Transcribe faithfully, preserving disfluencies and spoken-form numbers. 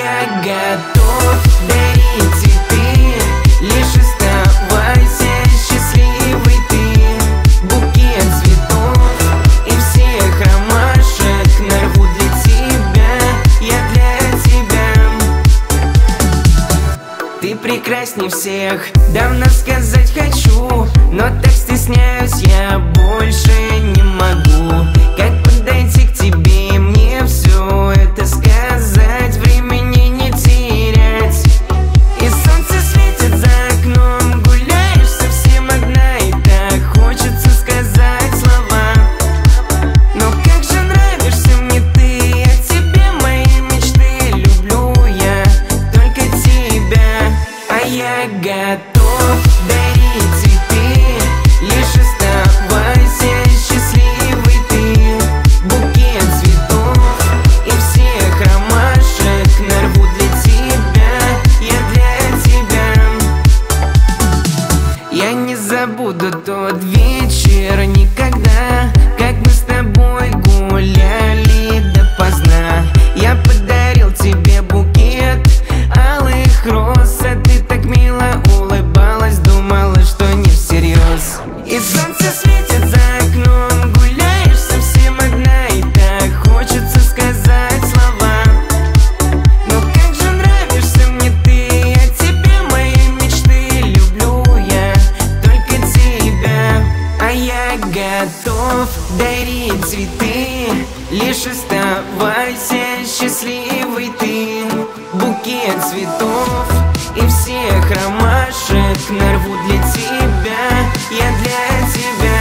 я готов дарить цветы. Лишь оставайся счастливой ты. Букет цветов и всех ромашек нарву для тебя, я для тебя. Ты прекрасней всех, давно сказать хочу, но так стесняюсь, я больше не могу. Как подойти к тебе и мне все это сказать, времени не терять. И солнце светит за окном, гуляешь совсем одна, и так хочется сказать слова. Но как же нравишься мне ты, о тебе мои мечты, люблю я только тебя. А я готов дарить цветы, лишь оставайся счастливой ты. Букет цветов и всех ромашек нарву для тебя, я для тебя. Я не забуду тот вечер никогда, как мы с тобой гуляли допоздна. Я подарил тебе букет алых роз, а ты так мило улыбалась, думала, что не всерьез. И солнце светит за окном, гуляешь совсем одна, и так хочется сказать слова. Но как же нравишься мне ты, о тебе мои мечты, люблю я только тебя. А я готов дарить цветы, лишь оставайся счастливой ты. Букет цветов и всех ромашек нарву для тебя, я для тебя.